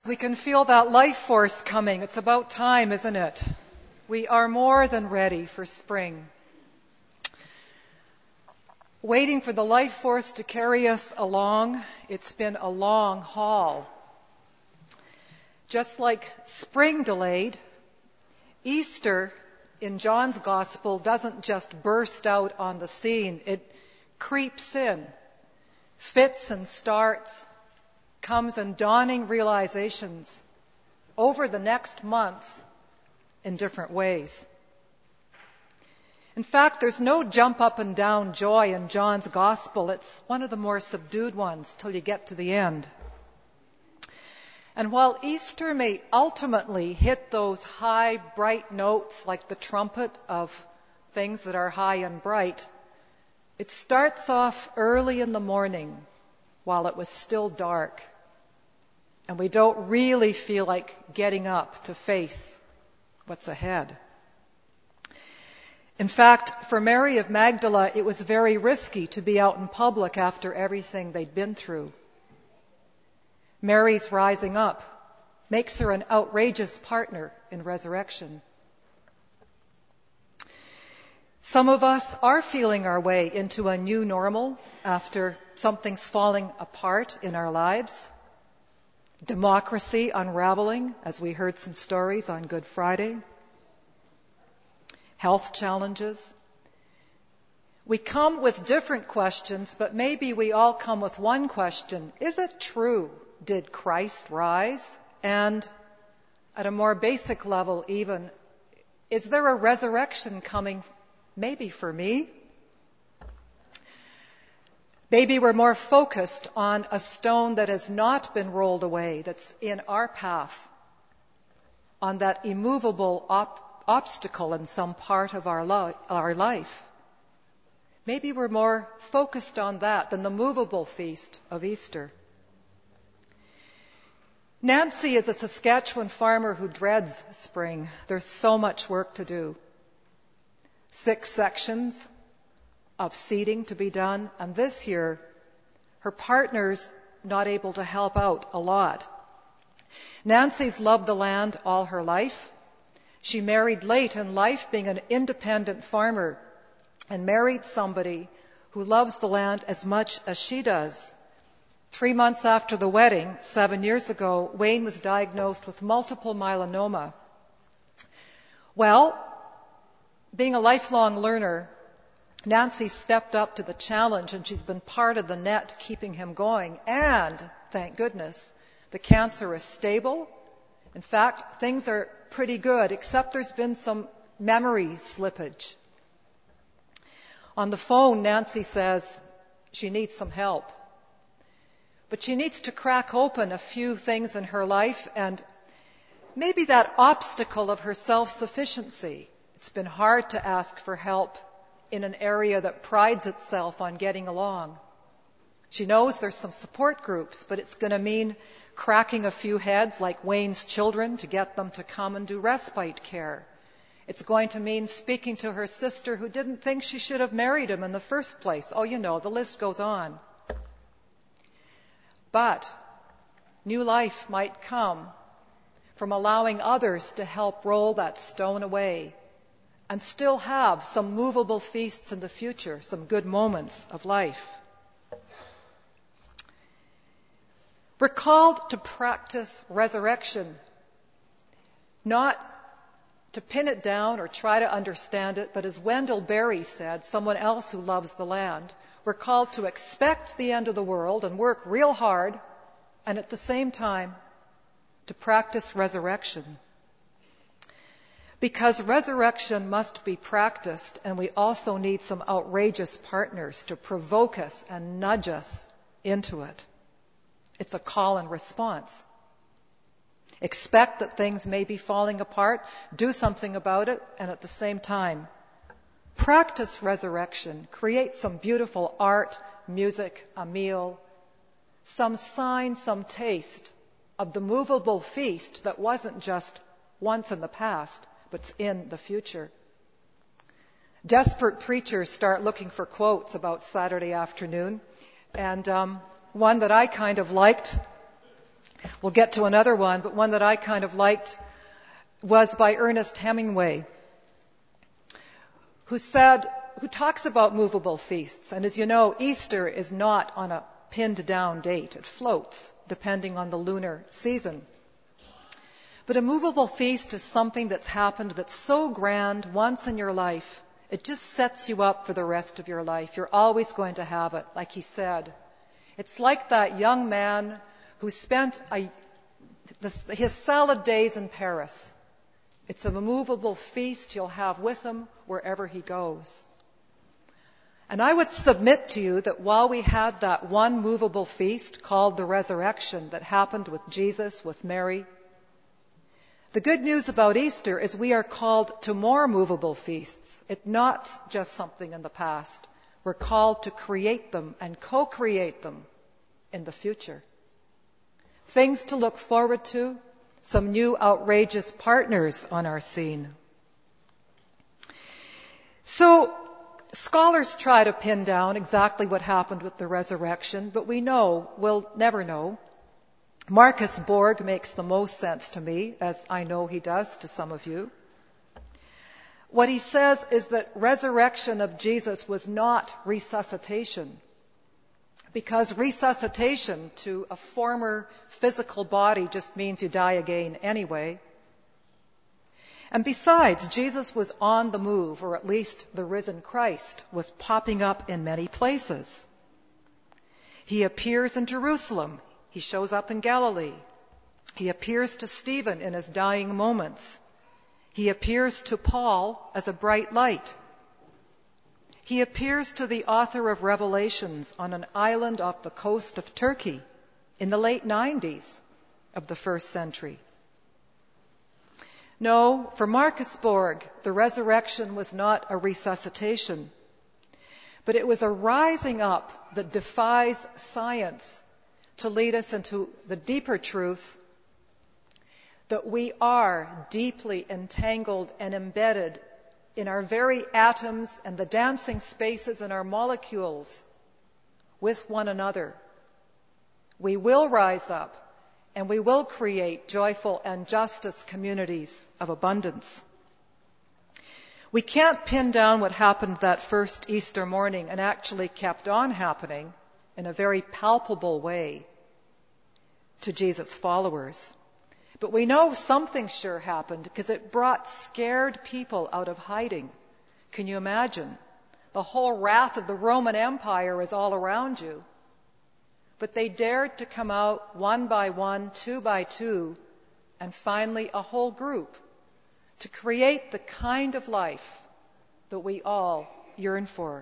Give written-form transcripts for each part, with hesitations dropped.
We can feel that life force coming. It's about time, isn't it? We are more than ready for spring. Waiting for the life force to carry us along, it's been a long haul. Just like spring delayed, Easter in John's Gospel doesn't just burst out on the scene. It creeps in, fits and starts, comes in dawning realizations over the next months in different ways. In fact, there's no jump up and down joy in John's Gospel. It's one of the more subdued ones till you get to the end. And while Easter may ultimately hit those high, bright notes like the trumpet of things that are high and bright, it starts off early in the morning while it was still dark. And we don't really feel like getting up to face what's ahead. In fact, for Mary of Magdala, it was very risky to be out in public after everything they'd been through. Mary's rising up makes her an outrageous partner in resurrection. Some of us are feeling our way into a new normal after something's falling apart in our lives. Democracy unraveling, as we heard some stories on Good Friday. Health challenges. We come with different questions, but maybe we all come with one question. Is it true? Did Christ rise? And at a more basic level even, is there a resurrection coming maybe for me? Maybe we're more focused on a stone that has not been rolled away, that's in our path, on that immovable obstacle in some part of our life. Maybe we're more focused on that than the movable feast of Easter. Nancy is a Saskatchewan farmer who dreads spring. There's so much work to do. 6 sections of seeding to be done, and this year her partner's not able to help out a lot. Nancy's loved the land all her life. She married late in life, being an independent farmer, and married somebody who loves the land as much as she does. 3 months after the wedding, 7 years ago, Wayne was diagnosed with multiple myeloma. Well, being a lifelong learner, Nancy stepped up to the challenge, and she's been part of the net keeping him going. And, thank goodness, the cancer is stable. In fact, things are pretty good, except there's been some memory slippage. On the phone, Nancy says she needs some help. But she needs to crack open a few things in her life, and maybe that obstacle of her self-sufficiency. It's been hard to ask for help in an area that prides itself on getting along. She knows there's some support groups, but it's going to mean cracking a few heads like Wayne's children to get them to come and do respite care. It's going to mean speaking to her sister who didn't think she should have married him in the first place. Oh, you know, the list goes on. But new life might come from allowing others to help roll that stone away and still have some movable feasts in the future, some good moments of life. We're called to practice resurrection, not to pin it down or try to understand it, but as Wendell Berry said, someone else who loves the land, we're called to expect the end of the world and work real hard, and at the same time, to practice resurrection. Because resurrection must be practiced, and we also need some outrageous partners to provoke us and nudge us into it. It's a call and response. Expect that things may be falling apart, do something about it, and at the same time, practice resurrection. Create some beautiful art, music, a meal, some sign, some taste of the movable feast that wasn't just once in the past, but's in the future. Desperate preachers start looking for quotes about Saturday afternoon, and one that I kind of liked We'll get to another one, but one that I kind of liked was by Ernest Hemingway, who talks about movable feasts. And as you know, Easter is not on a pinned down date. It floats depending on the lunar season. But a movable feast is something that's happened that's so grand once in your life, it just sets you up for the rest of your life. You're always going to have it, like he said. It's like that young man who spent his salad days in Paris. It's a movable feast he'll have with him wherever he goes. And I would submit to you that while we had that one movable feast called the resurrection that happened with Jesus, with Mary, the good news about Easter is we are called to more movable feasts. It's not just something in the past. We're called to create them and co-create them in the future. Things to look forward to, some new outrageous partners on our scene. So, scholars try to pin down exactly what happened with the resurrection, but we'll never know. Marcus Borg makes the most sense to me, as I know he does to some of you. What he says is that resurrection of Jesus was not resuscitation, because resuscitation to a former physical body just means you die again anyway. And besides, Jesus was on the move, or at least the risen Christ was popping up in many places. He appears in Jerusalem. He shows up in Galilee. He appears to Stephen in his dying moments. He appears to Paul as a bright light. He appears to the author of Revelations on an island off the coast of Turkey in the late 90s of the first century. No, for Marcus Borg, the resurrection was not a resuscitation, but it was a rising up that defies science to lead us into the deeper truth that we are deeply entangled and embedded in our very atoms and the dancing spaces in our molecules with one another. We will rise up and we will create joyful and justice communities of abundance. We can't pin down what happened that first Easter morning and actually kept on happening in a very palpable way to Jesus' followers. But we know something sure happened because it brought scared people out of hiding. Can you imagine? The whole wrath of the Roman Empire is all around you. But they dared to come out one by one, two by two, and finally a whole group to create the kind of life that we all yearn for.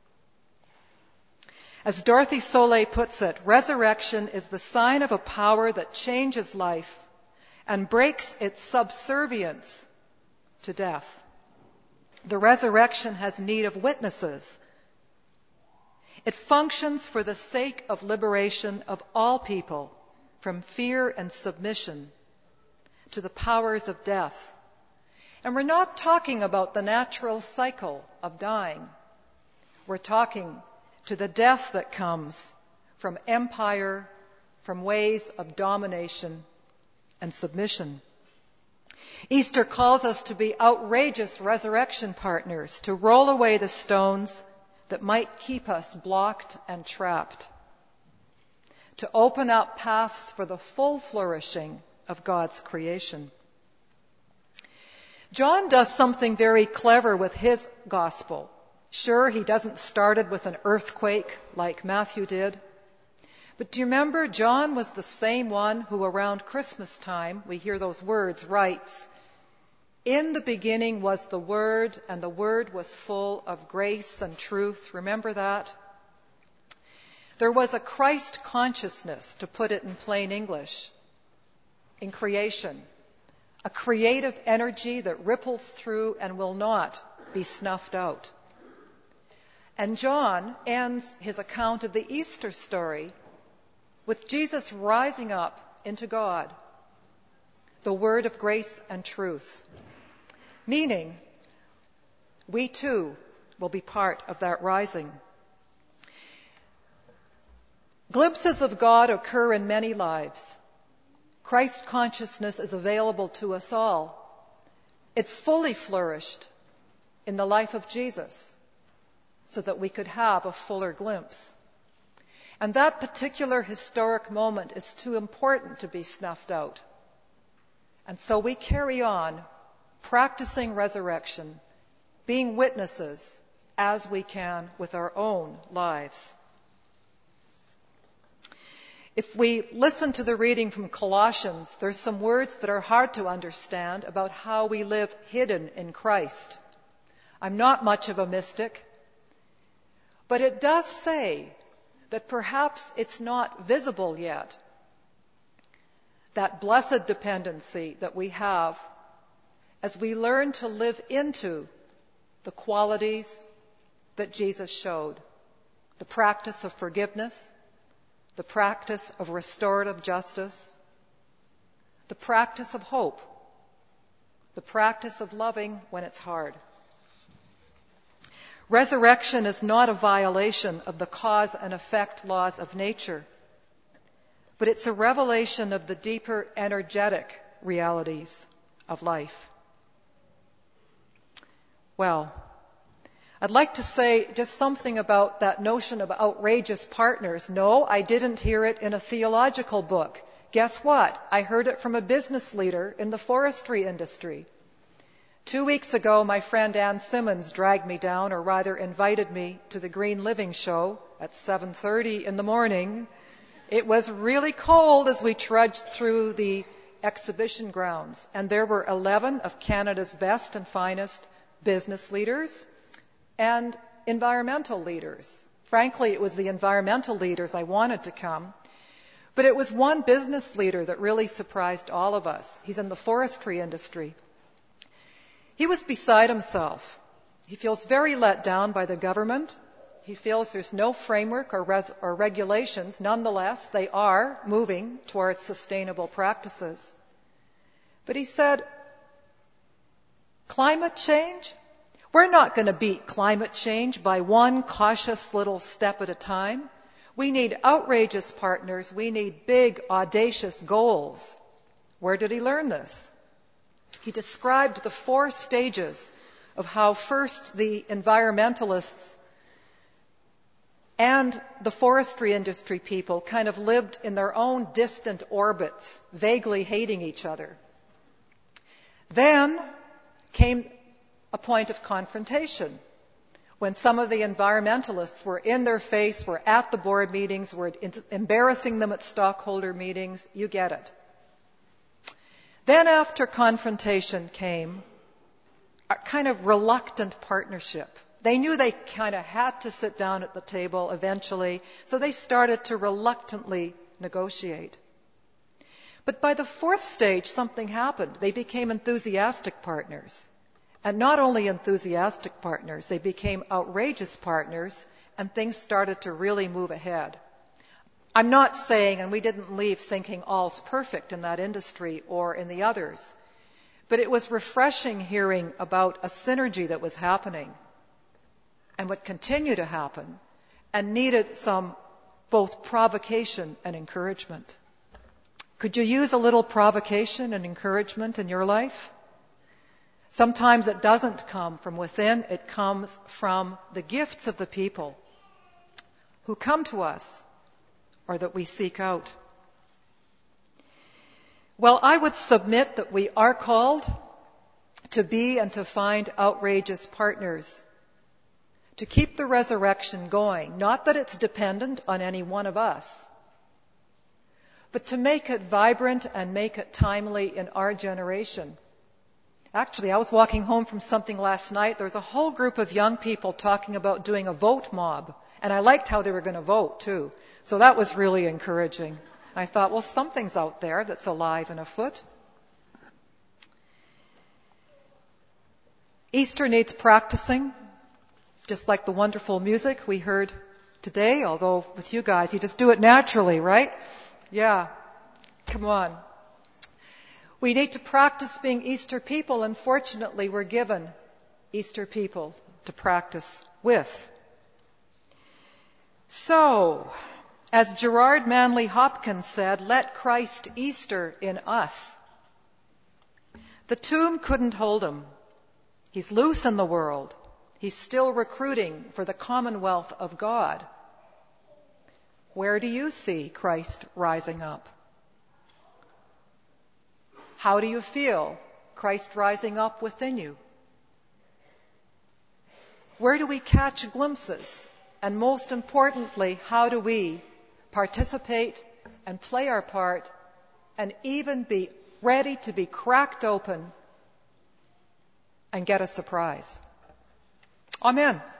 As Dorothy Soleil puts it, resurrection is the sign of a power that changes life and breaks its subservience to death. The resurrection has need of witnesses. It functions for the sake of liberation of all people from fear and submission to the powers of death. And we're not talking about the natural cycle of dying. We're talking to the death that comes from empire, from ways of domination and submission. Easter calls us to be outrageous resurrection partners, to roll away the stones that might keep us blocked and trapped, to open up paths for the full flourishing of God's creation. John does something very clever with his gospel. Sure, he doesn't start it with an earthquake like Matthew did. But do you remember John was the same one who around Christmas time, we hear those words, writes, "In the beginning was the Word, and the Word was full of grace and truth." Remember that? There was a Christ consciousness, to put it in plain English, in creation. A creative energy that ripples through and will not be snuffed out. And John ends his account of the Easter story with Jesus rising up into God, the Word of grace and truth, meaning we too will be part of that rising. Glimpses of God occur in many lives. Christ consciousness is available to us all. It fully flourished in the life of Jesus so that we could have a fuller glimpse. And that particular historic moment is too important to be snuffed out. And so we carry on practicing resurrection, being witnesses as we can with our own lives. If we listen to the reading from Colossians, there's some words that are hard to understand about how we live hidden in Christ. I'm not much of a mystic, but it does say that perhaps it's not visible yet, that blessed dependency that we have as we learn to live into the qualities that Jesus showed, the practice of forgiveness, the practice of restorative justice, the practice of hope, the practice of loving when it's hard. Resurrection is not a violation of the cause and effect laws of nature, but it's a revelation of the deeper energetic realities of life. Well, I'd like to say just something about that notion of outrageous partners. No, I didn't hear it in a theological book. Guess what? I heard it from a business leader in the forestry industry. 2 weeks ago, my friend Ann Simmons dragged me down, or rather invited me, to the Green Living Show at 7:30 in the morning. It was really cold as we trudged through the exhibition grounds, and there were 11 of Canada's best and finest business leaders and environmental leaders. Frankly, it was the environmental leaders I wanted to come, but it was one business leader that really surprised all of us. He's in the forestry industry. He was beside himself. He feels very let down by the government. He feels there's no framework or regulations. Nonetheless, they are moving towards sustainable practices. But he said, climate change? We're not going to beat climate change by one cautious little step at a time. We need outrageous partners. We need big, audacious goals. Where did he learn this? He described the 4 stages of how first the environmentalists and the forestry industry people kind of lived in their own distant orbits, vaguely hating each other. Then came a point of confrontation when some of the environmentalists were in their face, were at the board meetings, were embarrassing them at stockholder meetings. You get it. Then after confrontation came a kind of reluctant partnership. They knew they kind of had to sit down at the table eventually, so they started to reluctantly negotiate. But by the 4th stage, something happened. They became enthusiastic partners. And not only enthusiastic partners, they became outrageous partners, and things started to really move ahead. I'm not saying, and we didn't leave thinking all's perfect in that industry or in the others, but it was refreshing hearing about a synergy that was happening and would continue to happen and needed some both provocation and encouragement. Could you use a little provocation and encouragement in your life? Sometimes it doesn't come from within, it comes from the gifts of the people who come to us or that we seek out. Well, I would submit that we are called to be and to find outrageous partners, to keep the resurrection going, not that it's dependent on any one of us, but to make it vibrant and make it timely in our generation. Actually, I was walking home from something last night. There was a whole group of young people talking about doing a vote mob, and I liked how they were going to vote, too. So that was really encouraging. I thought, well, something's out there that's alive and afoot. Easter needs practicing, just like the wonderful music we heard today, although with you guys, you just do it naturally, right? Yeah, come on. We need to practice being Easter people, and fortunately we're given Easter people to practice with. So, As Gerard Manley Hopkins said, let Christ Easter in us. The tomb couldn't hold him. He's loose in the world. He's still recruiting for the commonwealth of God. Where do you see Christ rising up? How do you feel Christ rising up within you? Where do we catch glimpses? And most importantly, how do we participate and play our part and even be ready to be cracked open and get a surprise? Amen.